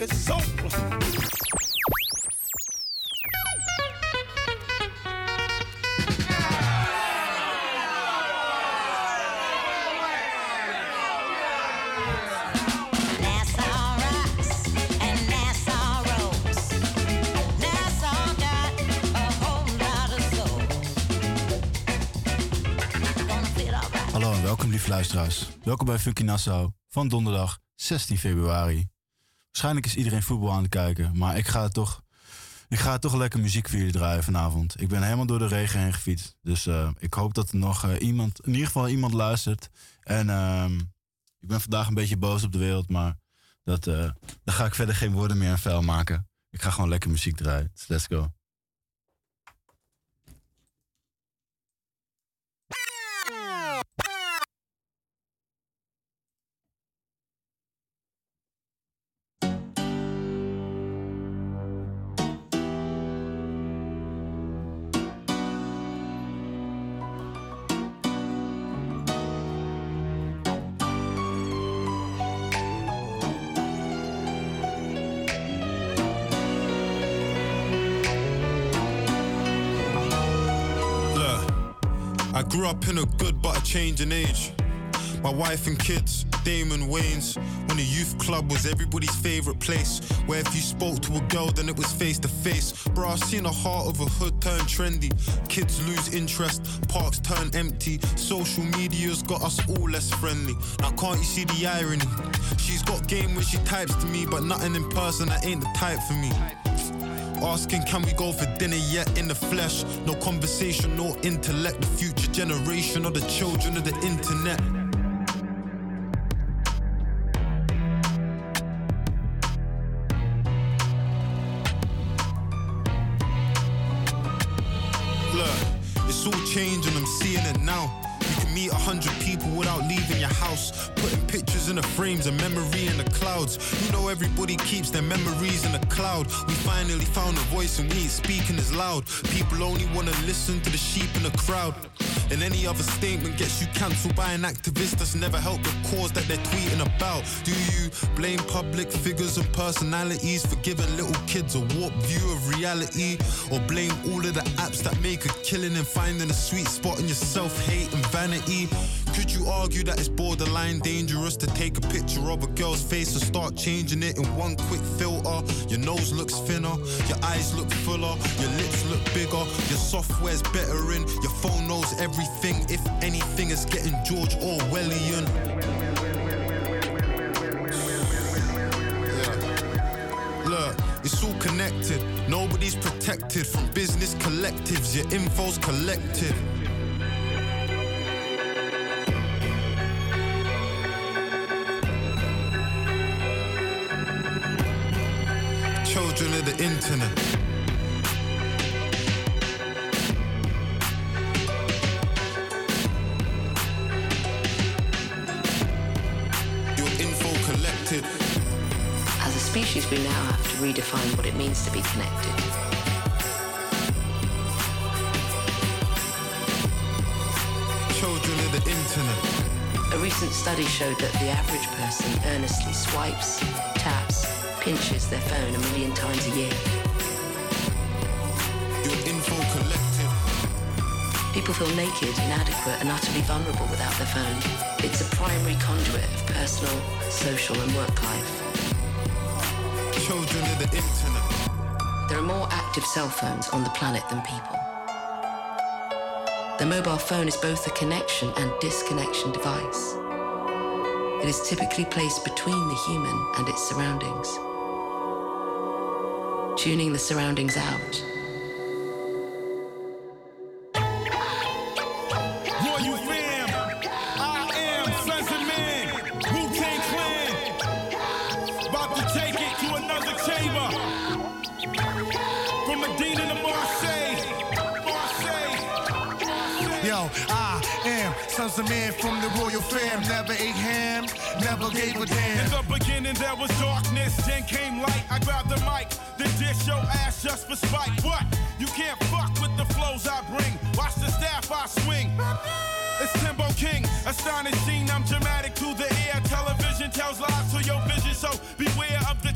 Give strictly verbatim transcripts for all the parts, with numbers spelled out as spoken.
It's over. Hallo en welkom lieve luisteraars. Welkom bij Funky Nassau van donderdag zestien februari. Waarschijnlijk is iedereen voetbal aan het kijken, maar ik ga het toch, ik ga het toch lekker muziek voor jullie draaien vanavond. Ik ben helemaal door de regen heen gefietst, dus uh, ik hoop dat er nog uh, iemand, in ieder geval iemand luistert. En uh, ik ben vandaag een beetje boos op de wereld, maar dat, uh, daar ga ik verder geen woorden meer aan vuil maken. Ik ga gewoon lekker muziek draaien. Dus let's go. I grew up in a good but a changing age. My wife and kids, Damon Wayans. When the youth club was everybody's favourite place, where if you spoke to a girl then it was face to face. Bro, I've seen the heart of a hood turn trendy. Kids lose interest, parks turn empty. Social media's got us all less friendly. Now can't you see the irony? She's got game when she types to me, but nothing in person, that ain't the type for me. Asking can we go for dinner yet in the flesh. No conversation, no intellect. The future generation of the children of the internet. Look, it's all changing, I'm seeing it now. You can meet a hundred people without leaving your house. Putting pictures in the frames, a memory in the clouds. You know everybody keeps their memories in the cloud. We finally found a voice and we ain't speaking as loud. People only wanna listen to the sheep in the crowd. And any other statement gets you cancelled by an activist that's never helped the cause that they're tweeting about. Do you blame public figures and personalities for giving little kids a warped view of reality? Or blame all of the apps that make a killing and finding a sweet spot in your self-hate and vanity? Could you argue that it's borderline dangerous to take a picture of a girl's face and start changing it in one quick filter? Your nose looks thinner, your eyes look fuller, your lips look bigger, your software's better in, your phone knows everything. If anything, it's getting George Orwellian. Yeah. Look, it's all connected, nobody's protected from business collectives, your info's collected. Children of the internet. Your info collected. As a species, we now have to redefine what it means to be connected. Children of the internet. A recent study showed that the average person earnestly swipes, taps, pinches their phone a million times a year. Your info collected. People feel naked, inadequate, and utterly vulnerable without their phone. It's a primary conduit of personal, social, and work life. Children of the internet. There are more active cell phones on the planet than people. The mobile phone is both a connection and disconnection device. It is typically placed between the human and its surroundings, tuning the surroundings out. Royal fam, I am Sons of Man, Wu-Tang Clan, about to take it to another chamber, from Medina to Marseille, Marseille, Marseille. Yo, I am Sons of Man from the Royal fam, never ate ham, never gave a damn. In the beginning there was darkness, then came light. I grabbed the mic, then dish your ass just for spite. What? You can't fuck with the flows I bring. Watch the staff I swing. It's Timbo King, astonishing, I'm dramatic to the air. Television tells lies to your vision, so beware of the trick.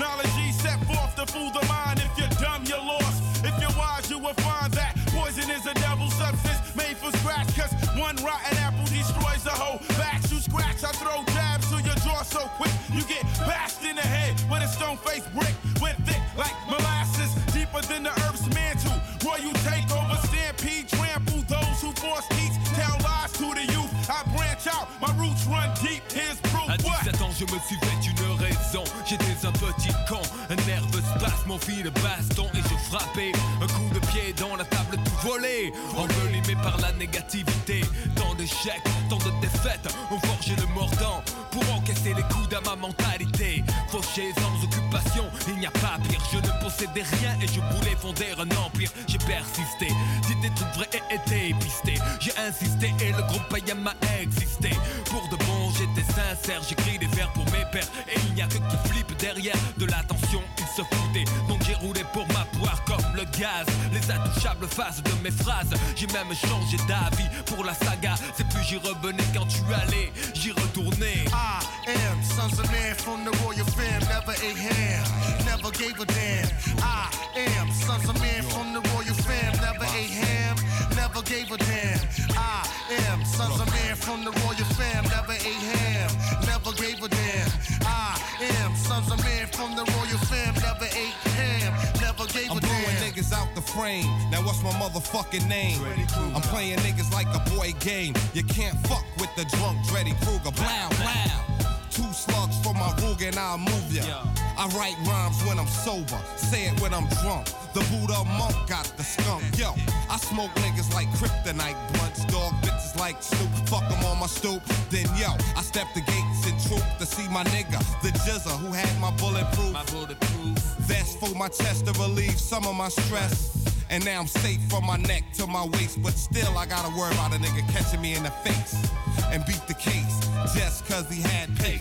Technology set forth to fool the mind. If you're dumb, you're lost. If you're wise, you will find that poison is a devil substance made for scratch. Cause one rotten apple destroys the whole batch. You scratch, I throw jabs to your jaw so quick. You get bashed in the head with a stone-faced brick. Went thick like molasses, deeper than the earth's mantle. Royal takeover, stampede, trample those who force teach. Tell lies to the youth. I branch out, my roots run deep. Here's proof. À dix-sept ans, je me suis fait une raison. J'étais un petit con, un nerveux spasme, mon fil de baston et je frappais. Un coup de pied dans la table tout volé, envelimé par la négativité. Tant d'échecs, tant de défaites, ont forgé le mordant pour encaisser les coups à ma mentalité. Fauché sans occupation, il n'y a pas pire. Je ne possédais rien et je voulais fonder un empire. J'ai persisté, dit des trucs vrais et été pisté. J'ai insisté et le groupe païen m'a existé. Pour de bon, j'étais sincère, j'écris des vers pour mes pères. Et il n'y a que qui flippe derrière de l'attention, ils se foutaient. Donc j'ai roulé pour ma poire comme le gaz. Les intouchables faces de mes phrases. J'ai même changé d'avis pour la saga. C'est plus j'y revenais quand tu allais, j'y retournais. I am sons of man from the royal fam. Never ate ham, never gave a damn. I am sons of man from the royal fam. Never ate ham, never gave a damn. I am sons of man from the royal fam. Never ate ham, never gave a damn. I am sons of man from the royal fam. Never ate ham, never gave a I'm damn. blowing niggas out the frame. Now what's my motherfucking name? I'm playing niggas like a boy game. You can't fuck with the drunk Dreddy Kruger. Blow, blow. Two slugs for my Rug and I'll move ya. I write rhymes when I'm sober, say it when I'm drunk. The Buddha monk got the skunk. Yo, I smoke niggas like kryptonite blunts. Dog bitches like Snoop, fuck them on my stoop. Then yo, I step the gates in troop to see my nigga, the Jizza who had my bulletproof. My bulletproof vest for my chest to relieve some of my stress. And now I'm safe from my neck to my waist. But still I gotta worry about a nigga catching me in the face and beat the case just cause he had pace.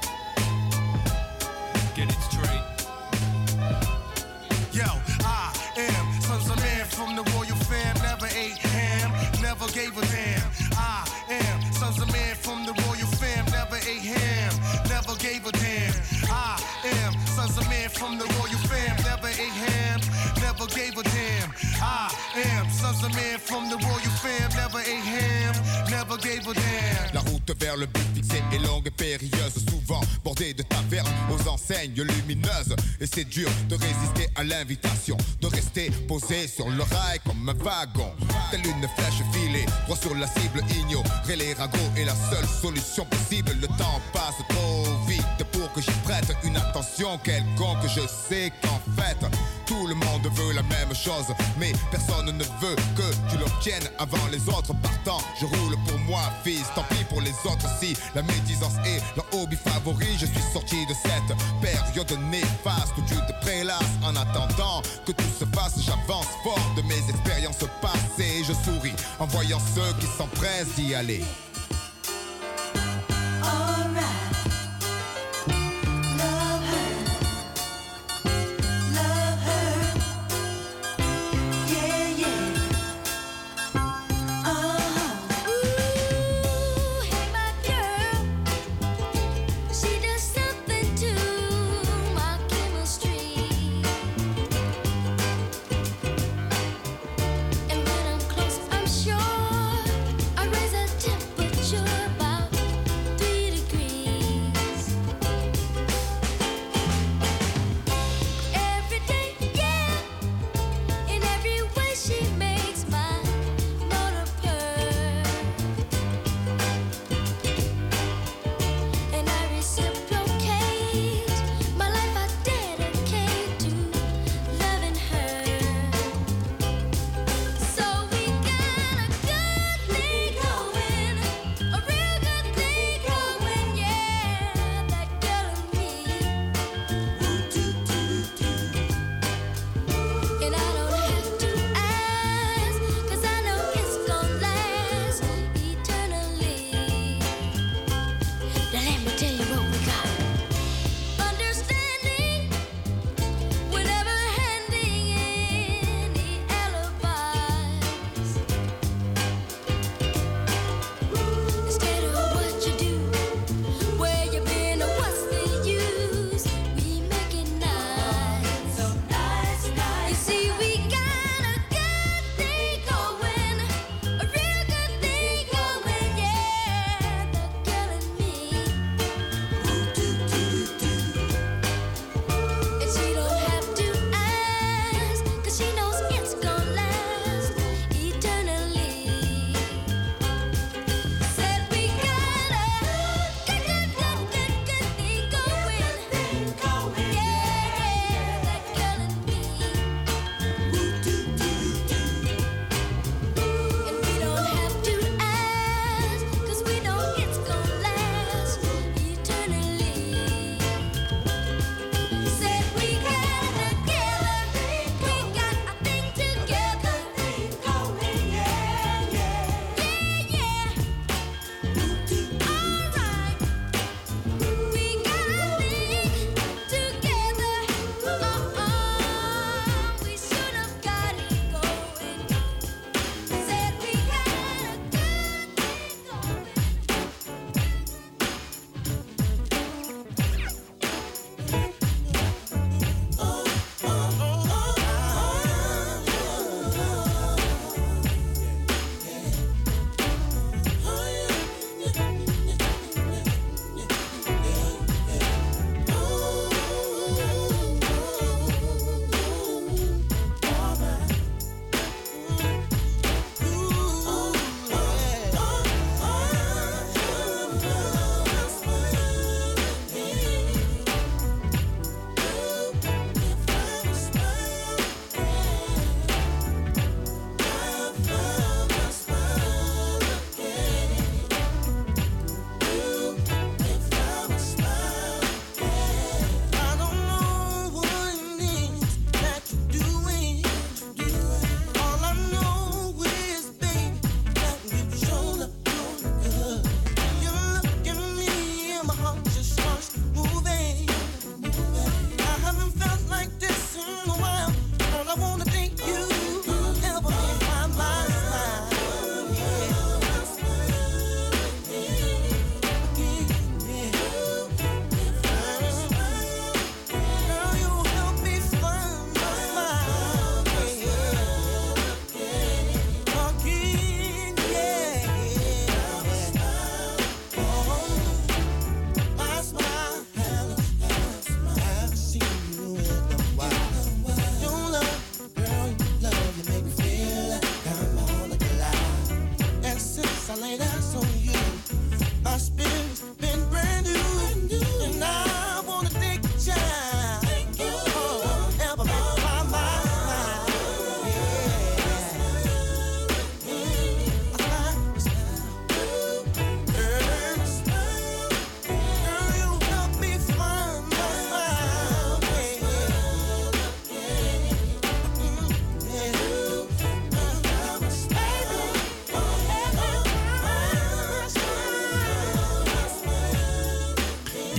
Get it straight. Yo, I am sons of man from the royal fam. Never ate ham, never gave a damn. I am sons of man from the royal fam. Never ate ham, never gave a damn. I am sons of man from the royal fam. Never ate ham, never gave a damn. I am sons of man from the royal fam. Never ate ham, never gave a damn. La route vers le but fixé est longue et périlleuse, souvent bordée de tavernes aux enseignes lumineuses. Et c'est dur de résister à l'invitation, de rester posé sur le rail comme un wagon. Telle une flèche filée, droit sur la cible, ignorer les ragots est la seule solution possible. Le temps passe trop vite pour que j'y prête une attention quelconque. Je sais qu'en fait, tout le monde veut la même chose, mais personne ne veut que tu l'obtiennes avant les autres. Partant, je roule pour moi, fils, tant pis pour les autres. Si la médisance est leur hobby favori, je suis sorti de cette période néfaste où tu te prélasses. En attendant que tout se fasse, j'avance fort de mes expériences passées. Je souris en voyant ceux qui s'empressent d'y aller. And when I'm close, I'm sure I raise a temper.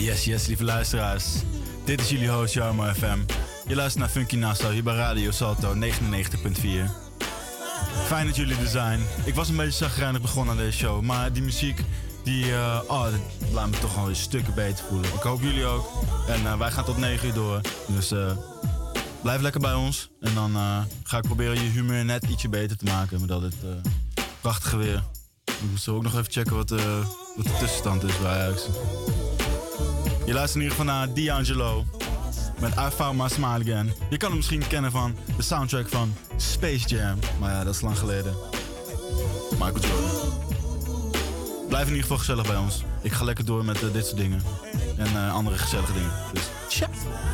Yes, yes, lieve luisteraars. Dit is jullie host Jarmo F M. Je luistert naar Funky Nassau hier bij Radio Salto negenennegentig punt vier. Fijn dat jullie er zijn. Ik was een beetje chagrijnig begonnen aan deze show, maar die muziek, die, uh, oh, dat laat me toch wel een stukken beter voelen. Ik hoop jullie ook. En uh, wij gaan tot negen uur door. Dus uh, blijf lekker bij ons. En dan uh, ga ik proberen je humeur net ietsje beter te maken met al dit uh, prachtige weer. Ik moest ook nog even checken wat, uh, wat de tussenstand is bij Ajax. Je luistert in ieder geval naar D'Angelo met I Found My Smile Again. Je kan hem misschien kennen van de soundtrack van Space Jam. Maar ja, dat is lang geleden. Michael Jordan. Blijf in ieder geval gezellig bij ons. Ik ga lekker door met uh, dit soort dingen. En uh, andere gezellige dingen. Dus ciao.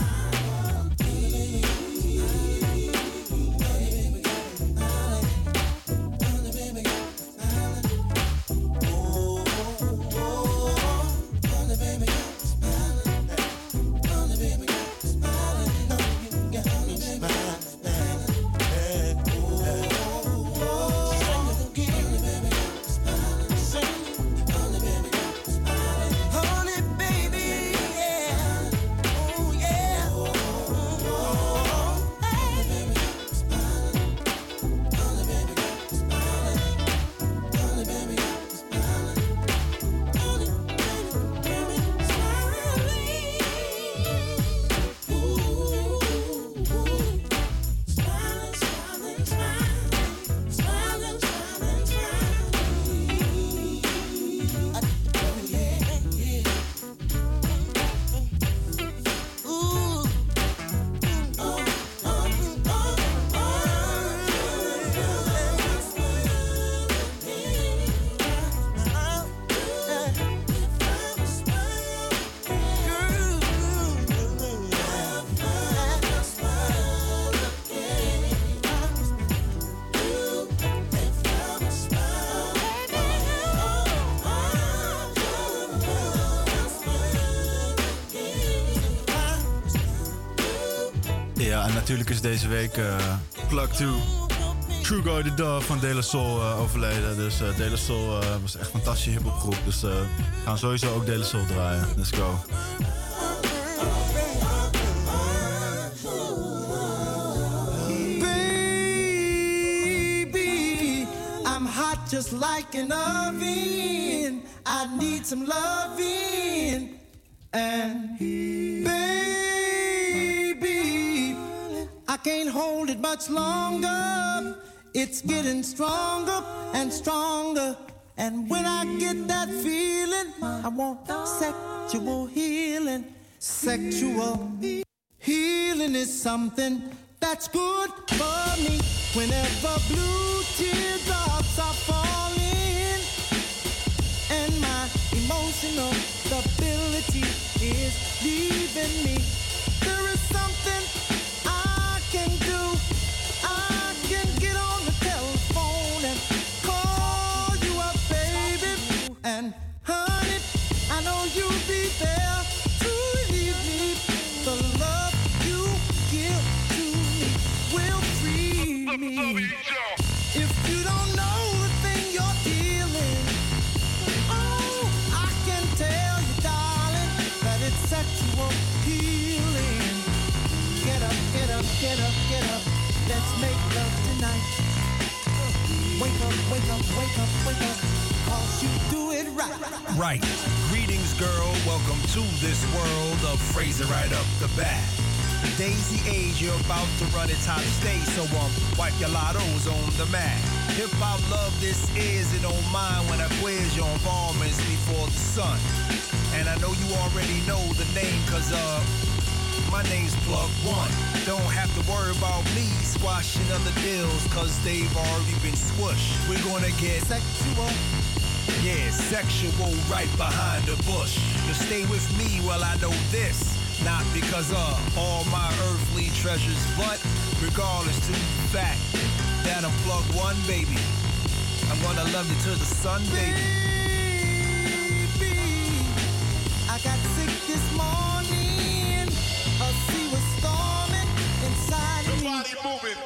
Ja, en natuurlijk is deze week uh, Plug two, True Go The Dog van De La Soul uh, overleden. Dus uh, De La Soul uh, was echt een fantastische hiphopgroep. Dus uh, we gaan sowieso ook De La Soul draaien. Let's go. Baby, I'm hot just like an oven. I need some loving. And I can't hold it much longer. It's getting stronger and stronger. And when I get that feeling, I want sexual healing. Sexual healing is something that's good for me. Whenever blue teardrops are falling and my emotional stability is leaving me, there is something can do. I can get on the telephone and call you up, baby. And honey, I know you'll be there to relieve me. The love you give to me will free me. If you don't know the thing you're feeling, oh, I can tell you, darling, that it's sexual healing. Get up, get up, get up, get up. Let's make love tonight. Wake up, wake up, wake up, wake up. Cause you do it right. Right. Greetings, girl. Welcome to this world of phrasing right up the bat. Daisy age, you're about to run its hot state, so um, wipe your lottos on the mat. Hip hop love this is, and don't mind when I quiz your involvements before the sun. And I know you already know the name, cause uh, my name's Plug One. Don't have to worry about me squashing other deals, cause they've already been squished. We're gonna get sexual. Yeah, sexual right behind the bush. Just stay with me while I know this. Not because of all my earthly treasures, but regardless to the fact that I'm Plug One, baby. I'm gonna love you till the sun, baby. Baby, I got sick this morning. A sea was storming inside of me. Body moving.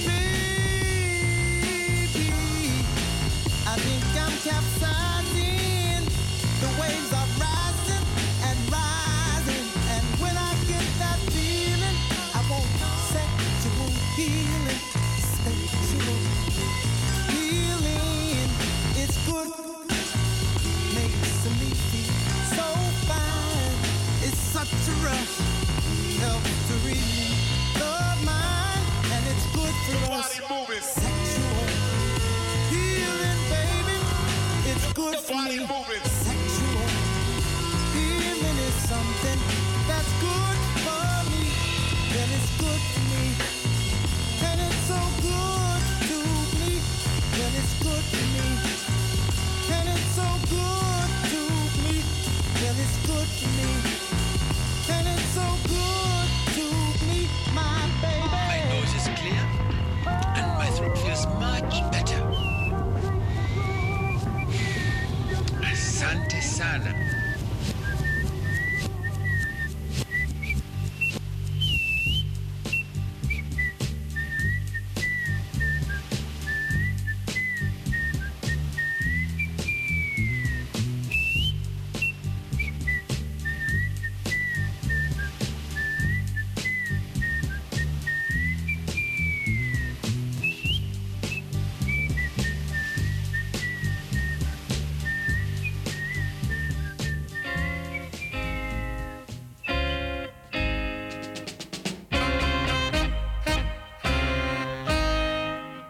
Baby, I think I'm capsizing. The waves are rising and rising.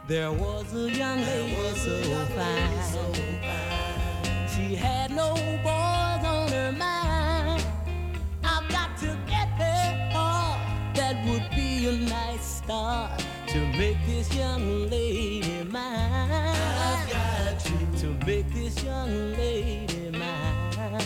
There was a young lady so fine. so fine. She had no boys on her mind. I've got to get her heart. That would be a nice start to make this young lady mine. I've got to, to make this young lady mine.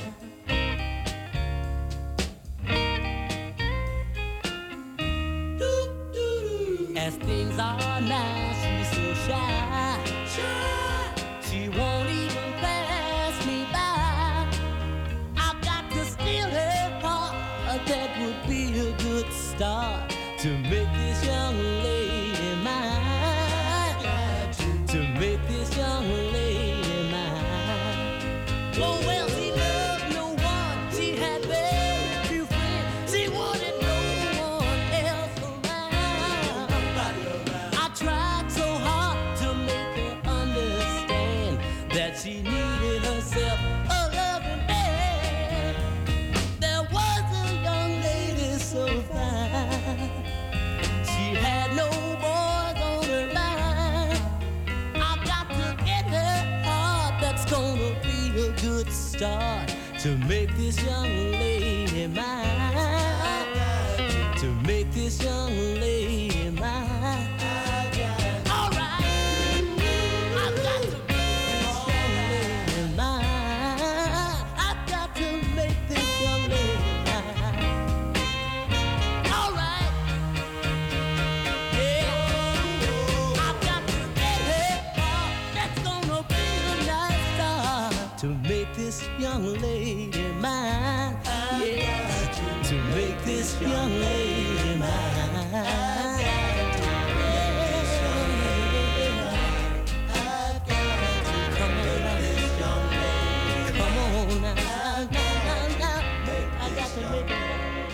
As things are now, she's so shy. shy. She won't even pass me by. I've got to steal her heart. That would be a good start to make this young lady mine. To make this young lady mine. Oh well, she loved no one. She had very few friends. She wanted no one else around. I tried so hard to make her understand that she needed herself a loving man. There was a young lady so fine. She had no boys on her mind. I've got to get her heart. That's gonna be a good start to make this young lady mine. To make this young lady mine. All right, I've got to make this young lady mine. I've got to make this young lady mine. All right, yeah, I've got to get her heart. That's gonna be a nice start to make this young lady mine. Yeah, to make this young lady mine. Come on now, now, now, I got to make it.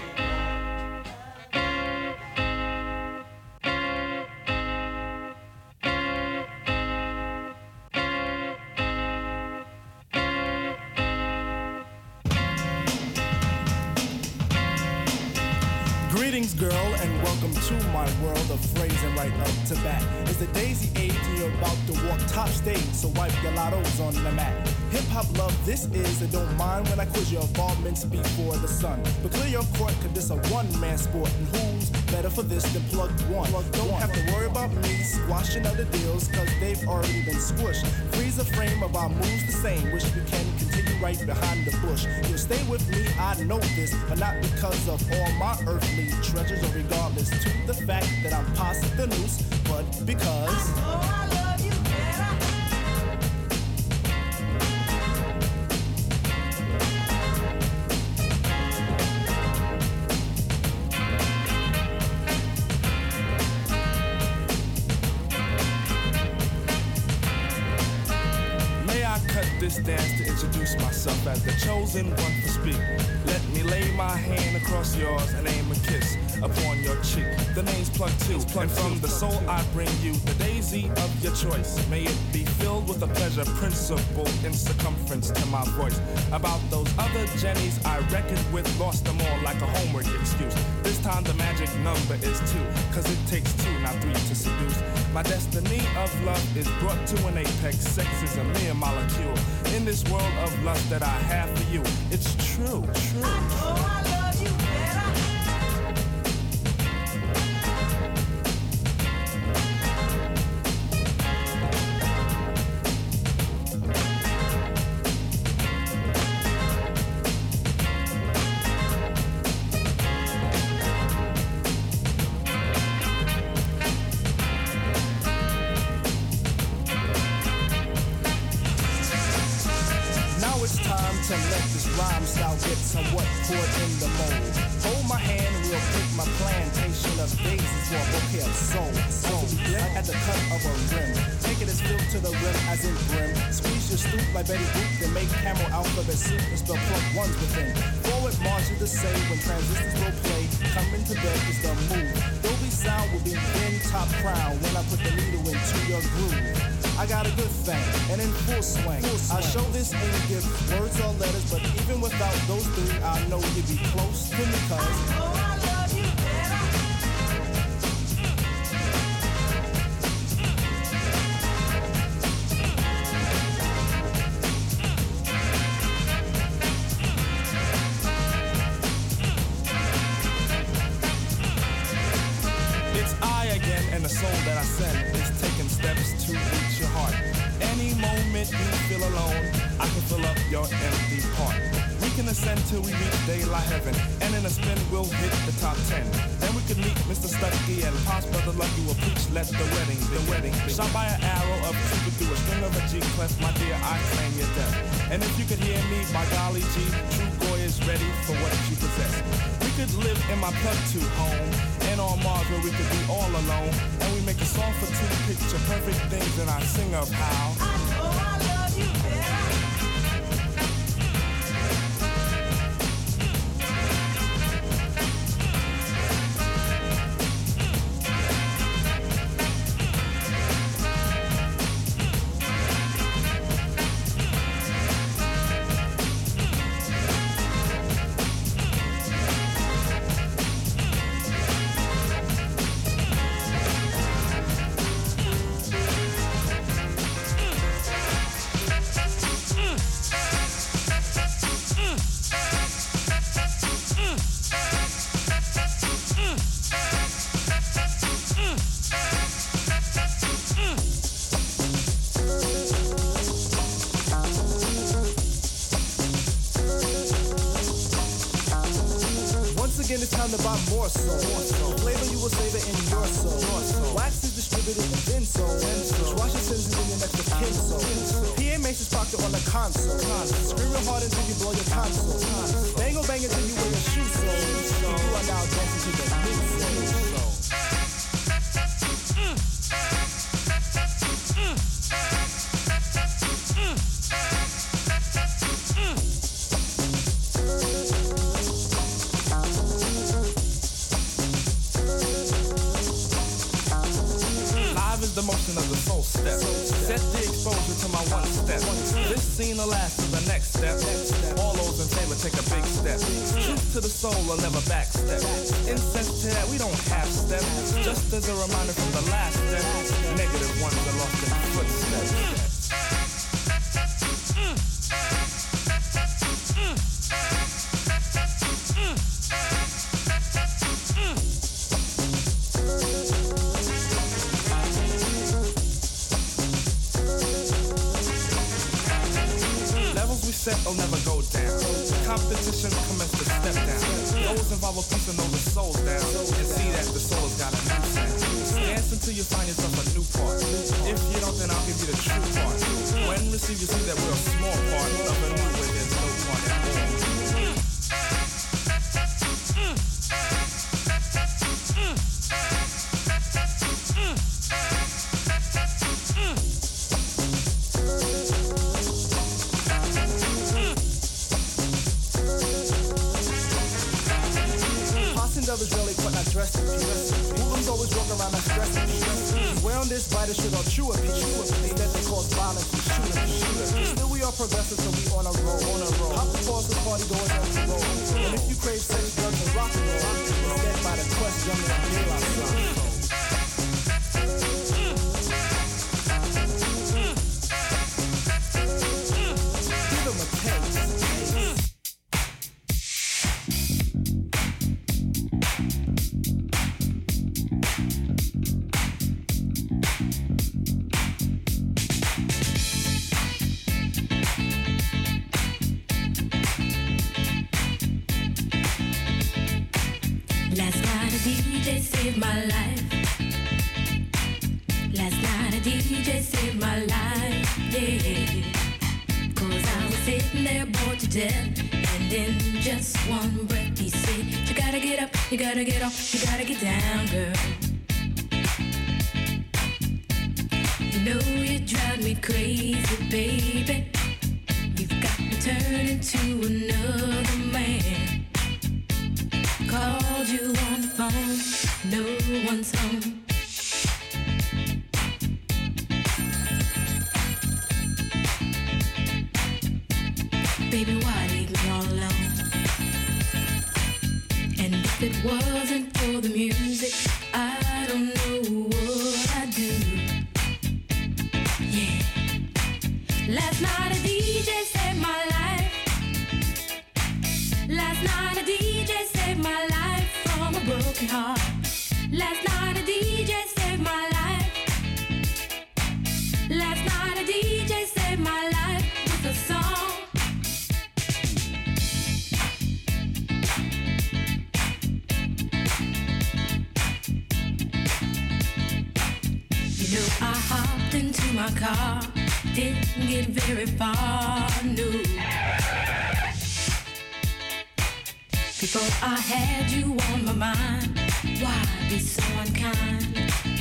Greetings, girl, and welcome to my world of phrasing right up to bat. It's the daisy age and you're about to walk top stage, so wipe your lottos on the mat. Hip-hop love this is, and don't mind when I quiz your involvements before the sun. But clear your court, cause this a one-man sport, and who's better for this than Plug One? Plug don't one. Have to worry about me squashing other deals, cause they've already been squished. Freeze the frame of our moves the same, wish we can continue right behind the bush. You'll stay with me, I know this, but not because of all my earthly treasures, or regardless to the fact that I'm past the noose, but because I know I love you better. May I cut this dance to introduce myself as the chosen one to speak. Let me lay my hand across yours and aim a kiss upon your cheek. The name's Plug Two, and from the soul I bring you the daisy of your choice. May it be filled with a pleasure principle in circumference to my voice. About those other Jennies I reckoned with, lost them all like a homework excuse. This time the magic number is two, cause it takes two, not three to seduce. My destiny of love is brought to an apex. Sex is a mere molecule in this world of lust that I have for you. It's true, true. I know I love you better. To let this rhyme style get somewhat poured in the mold. Hold my hand and we'll pick my plantation of daisies for a bouquet of soul. Soul, like at the cut of a rim. Take it as filled to the rim as in brim. Squeeze your stoop like Betty Boop, then make camel alphabet soup and spell Plug Ones within. Forward march is the say when transistors will play. Coming to bed is the move. Dolby sound will be in top crown when I put the needle into your groove. I got a good thing, and in full swing. Full swing. I show this in gift, words or letters, but even without those three, I know you'd be close to me, cause I know I love you better. your empty part. We can ascend till we reach daylight heaven, and in a spin we'll hit the top ten. Then we could meet Mister Stucky and Pop's brother Lucky will preach, let the wedding, the wedding. Shot by an arrow of Cupid through a string of a G clef, my dear, I claim your death. And if you could hear me, by golly G, true boy is ready for what you possess. We could live in my plug two home, and on Mars where we could be all alone, and we make a song for two picture perfect things, and I sing of how I know I love you better. Again, it's time to buy more soul. The flavor you will savor in your soul. Wax is distributed and then sold. Wash your sins in your next of kin soul. P A Mace's pocket on the console. Scream real hard until you blow your console. Bang or bang until you wear your shoe soul. You are now dancing to the mid soul. The motion of the soul step. Set the exposure to my one step. This scene will last to the next step. All those in favor take a big step. Truth to the soul will never backstep. Incense to that we don't half step. Just as a reminder from the last step. Negative ones are lost in footsteps. Will never go down. Competition commence to step down. Those involved with peace and know the soul's down. And see that the soul has got a new sound. Dance until you find yourself a new part. If you don't, then I'll give you the true part. When receive, you see that we're a small part of a new where there's no part at all. Others really put not dressed in peace. Women's always walk around and stressed in peace. Wear on this bite shit on true peace. Instead they cause violence and shooting. Still we are progressive, so we on a roll, on a roll. Hop the bosses, party doors on the road. And if you crave sex, drugs, and rock and roll, instead by the quest, jumping on daylight shot. My life. Last night a D J saved my life, yeah. Cause I was sitting there bored to death, and in just one breath he said, you gotta get up, you gotta get off, you gotta get down, girl. You know you drive me crazy, baby. You've got me turning to another man. Called you on the phone, no one's home. Baby, why leave me all alone? And if it wasn't for the music, I don't know what I'd do. Yeah. Last night a D J saved my life. Last night a D J saved my life from a broken heart. Last night a D J saved my life. Last night a D J saved my life with a song my car, didn't get very far, no. Before I had you on my mind, why be so unkind?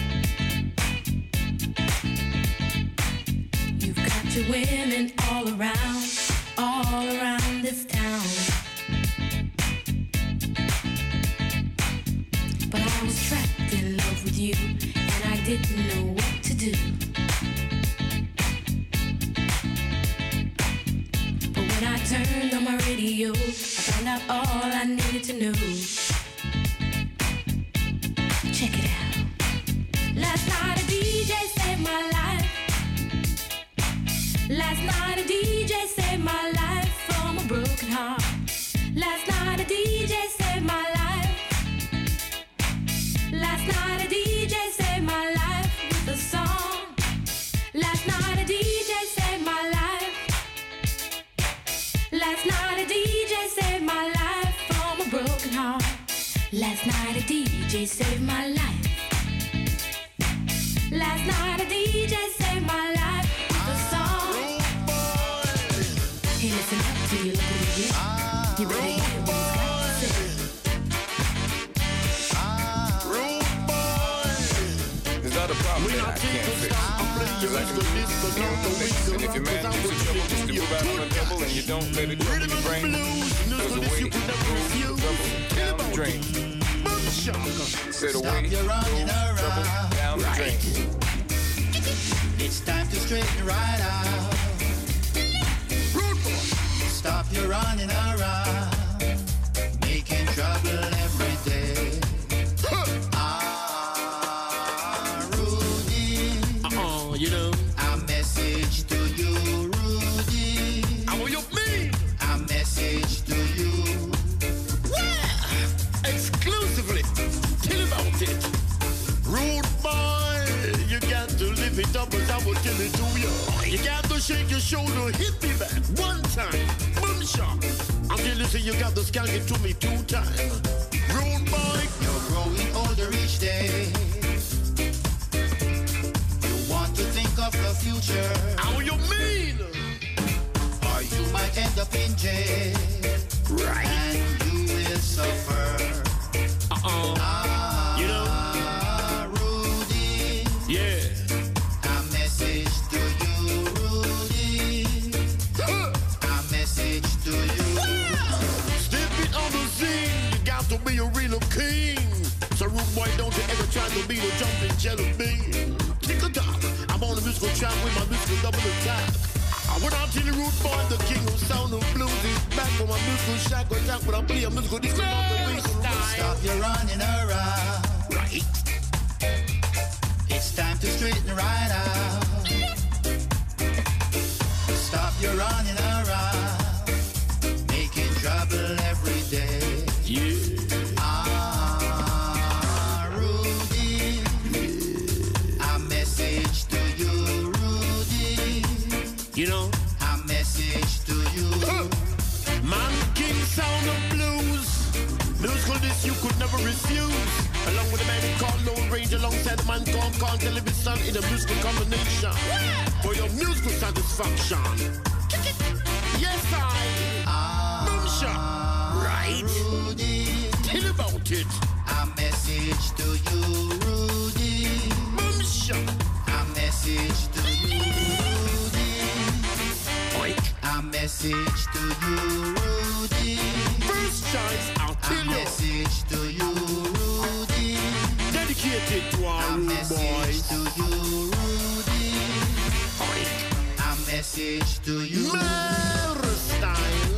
You've got your women all around, all around this town. But I was trapped in love with you, and I didn't know what to do. But when I turned on my radio, I found out all I needed to know. Check it out. Last night a D J saved my life. Last night a D J saved my life from a broken heart. Last night a D J saved my life. Last night a D J saved my life with a song. Last night a D J saved my life. Last night a D J saved my life from a broken heart. Last night a D J saved my life. Last night a D J saved my life with a song. Hey, listen up to your local D J. You better hear what he's got to say. Is that a problem that I can't fix? Cause I can fix. And if your man gives you trouble just to move out on the double and you don't let it trouble your brain, goes away, trouble down the drain. Said away, trouble down the drain. It's time to straighten right out. Stop your running around, making trouble every day. Ah, Rudy. Uh-uh, you know. A message to you, Rudy. How are you mean? A message to you. Well, exclusively. Tell about it. Rude boy, you got to live it up as I will tell it to you. You got to shake your shoulder, hit me back one time. Boom shot. Until you say you got to skank it to me two times. Rude boy. You're growing older each day. You want to think of the future. How you mean? Or you might end up in jail. Right. And you will suffer. Uh-uh. Ah, you know? Rudy. Yeah. A message to you, Rudy. Huh. A message to you. Step it on the scene. You got to be a real king. So rude boy, don't you ever try to be the jumping jelly bean. Tick a tock. I'm on a musical track with my musical double attack. I went out to the rude boy, the king of sound of blues. He's back on my musical shack attack when I play a musical disco on the week. Stop your running around. Right. It's time to straighten right out. Stop your running around, making trouble every day. Yeah. Ah, Rudy. A message to you, Rudy. You know? A message to you. Huh. Man, king sound of blues. Musical this you could never refuse. Along with the man called Lone Range, alongside the man called Carl Television in a musical combination. For your musical satisfaction. Yes, I. Ah, Mumsha. Right. Rudy. Tell about it. A message to you, Rudy. Mumsha. A message to you, Rudy. Oink. A message to you, Rudy. First choice, I'll tell A you. message to you, Rudy. Dedicated to our A rude message boys. to you, Rudy. Oink. A message to you. Mer style.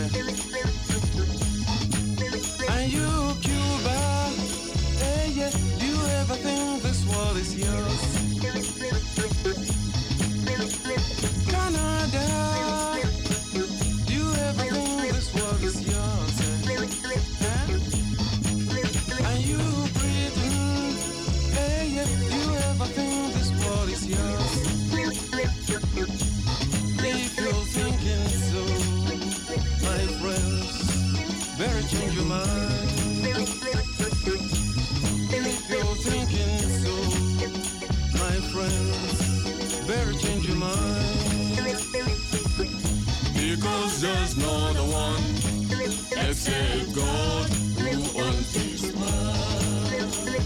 And you, Cuba, hey, yeah, do you ever think this world is yours? Canada, do you ever think this world is yours? Eh? And you, Britain, hey, yeah, do you ever think this world is yours? If you're thinking so, my friends, better change your mind. If you're thinking so, my friends, better change your mind. Because there's no other one except God who owns this world.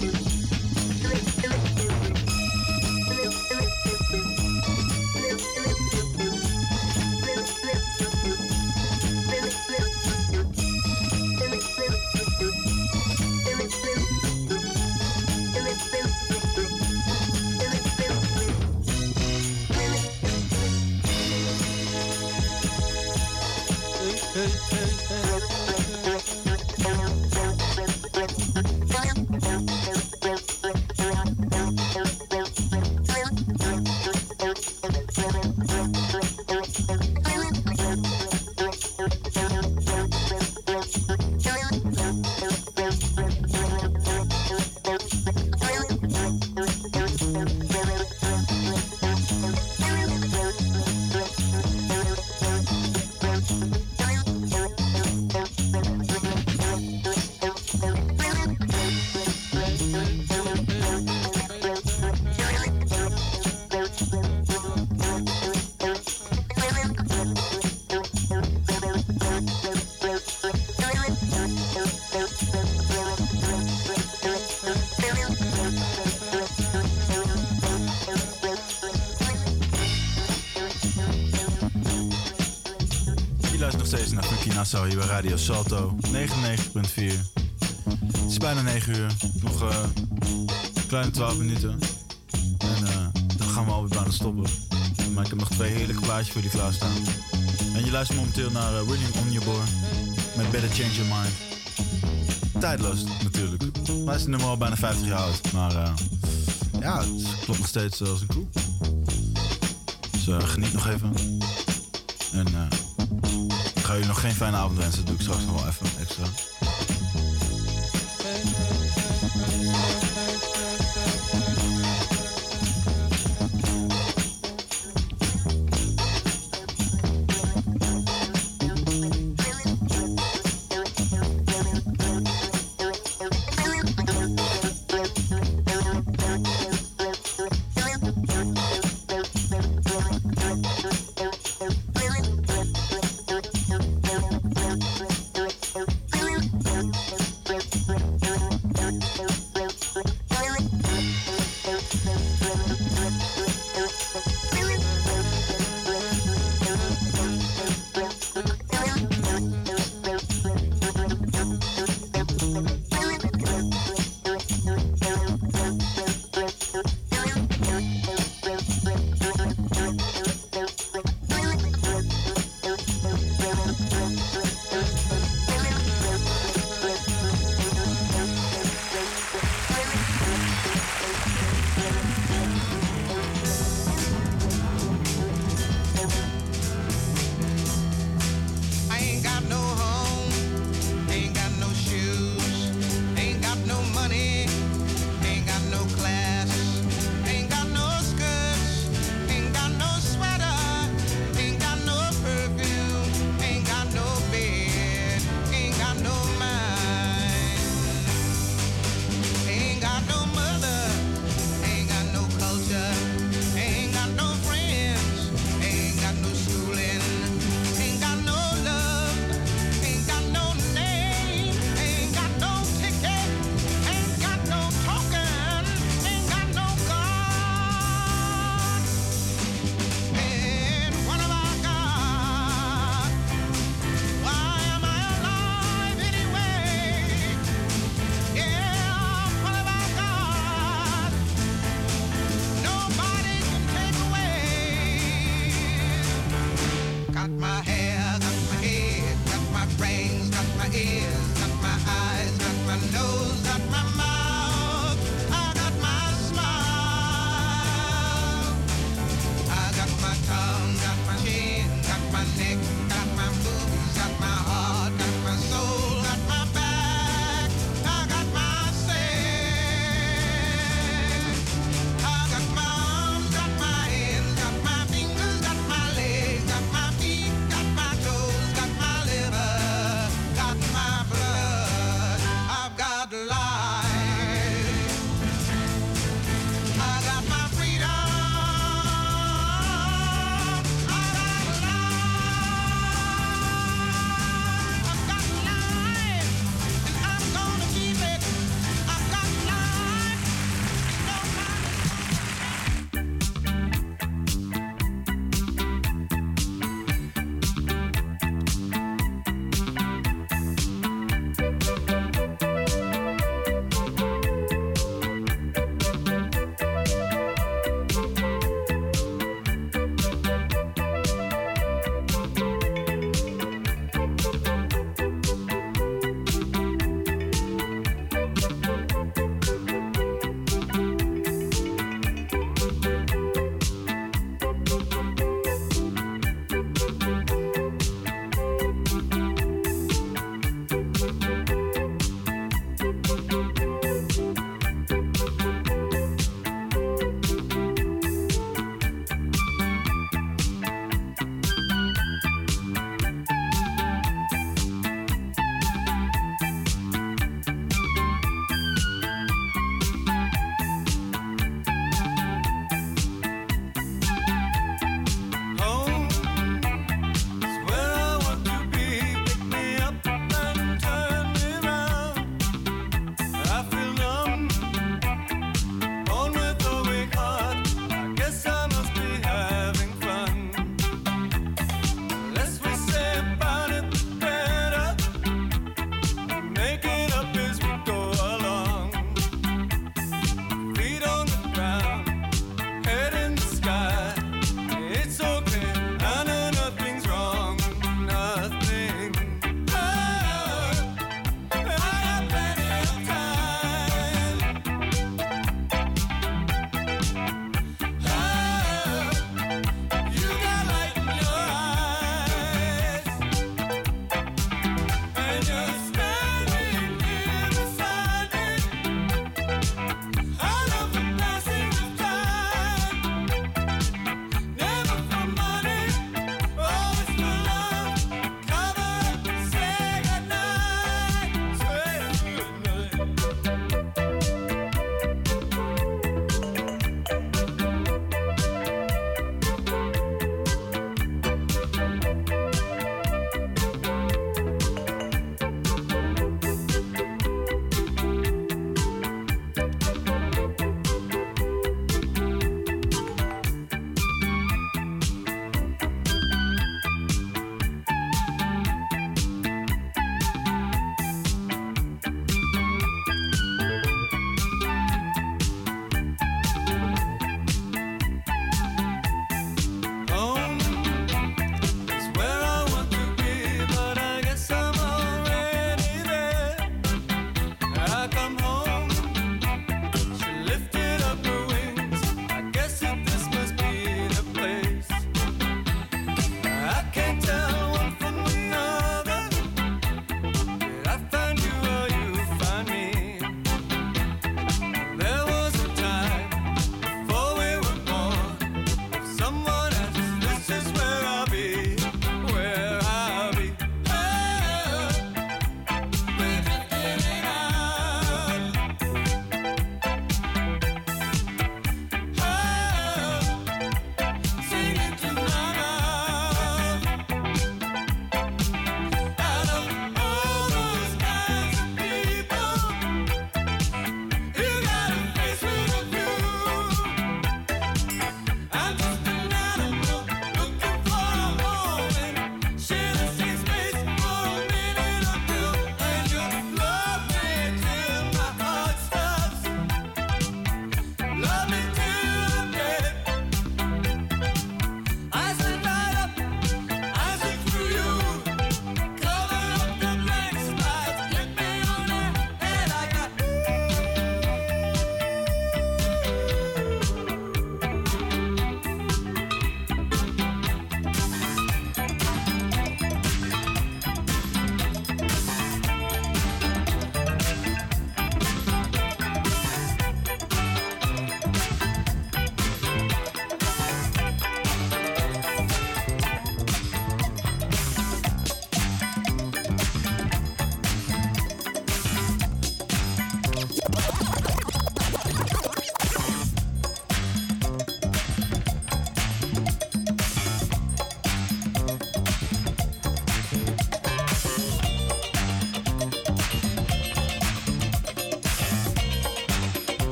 Nassau hier bij Radio Salto, negenennegentig komma vier. Het is bijna negen uur, nog uh, een kleine twaalf minuten. En uh, dan gaan we alweer bijna stoppen. Maar ik heb nog twee heerlijke plaatjes voor jullie klaarstaan. En je luistert momenteel naar uh, William Onyeabor met Better Change Your Mind. Tijdloos natuurlijk. Maar is het nummer al bijna vijftig jaar oud. Maar uh, ja, het klopt nog steeds als een koe. Dus uh, geniet nog even. En uh, ik ga jullie nog geen fijne avond wensen, dat doe ik straks nog wel even extra.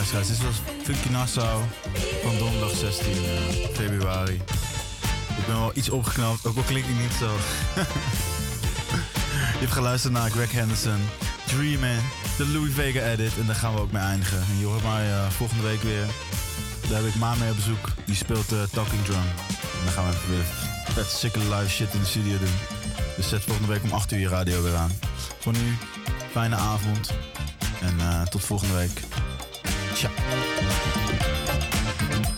luisteraars. Dit was Funky Nassau van donderdag zestien februari. Ik ben wel iets opgeknapt, ook al klink ik niet zo. Je hebt geluisterd naar Greg Henderson, Dreamin', de Louis Vega edit. En daar gaan we ook mee eindigen. En je hoort mij uh, volgende week weer. Daar heb ik Ma mee op bezoek. Die speelt uh, Talking Drum. En dan gaan we even weer vet sikke live shit in de studio doen. Dus zet volgende week om acht uur je radio weer aan. Voor nu, fijne avond. En uh, tot volgende week. Ciao.